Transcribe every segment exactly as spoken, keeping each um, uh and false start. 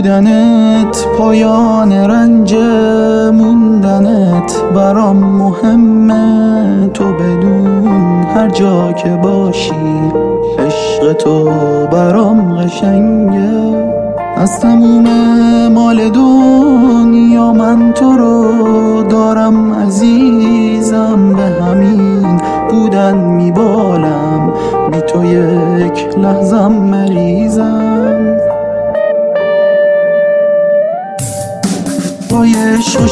بودنت پایان رنج موندنت برام مهمه. تو بدون هر جا که باشی عشق تو برام قشنگه. از تموم مال دنیا من تو رو دارم عزیزم، به همین بودن میبالم، بی تو یک لحظم مریضم. پای عشق و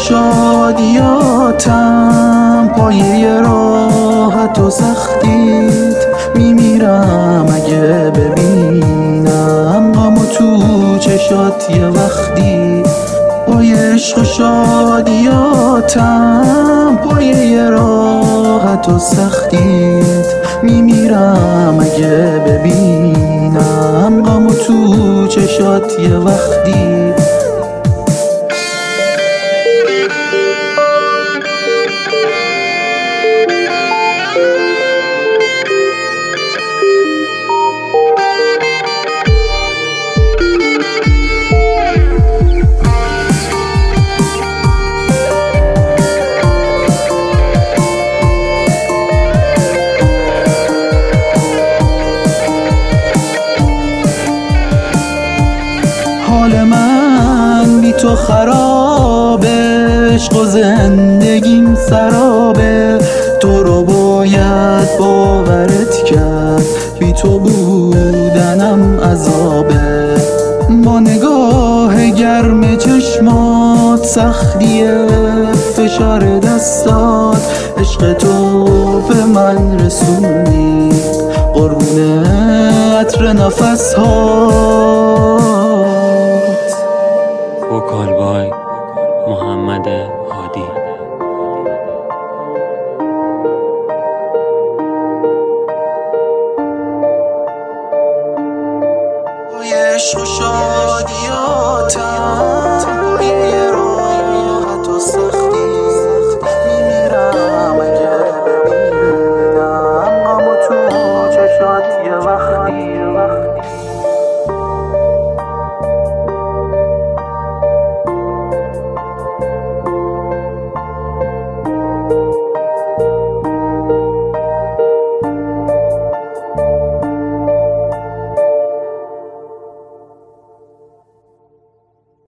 شادیاتم، پایه راحت و سختیت، میمیرم اگه ببینم غم و تو چشات یه وقتی. پای عشق و شادیاتم، پایه راحت و سختیت، میمیرم اگه ببینم غم و تو چشات یه وقتی. حال من بی تو خرابه، عشق و زندگیم سرابه. تو رو باید باورت کرد، بی تو بودنم عذابه. با نگاه گرم چشمات، سختیه فشار دستات، عشق تو به من رسونی قربون عطر نفس هات. وکال بای محمد هادی. پای عشق و شادیاتم،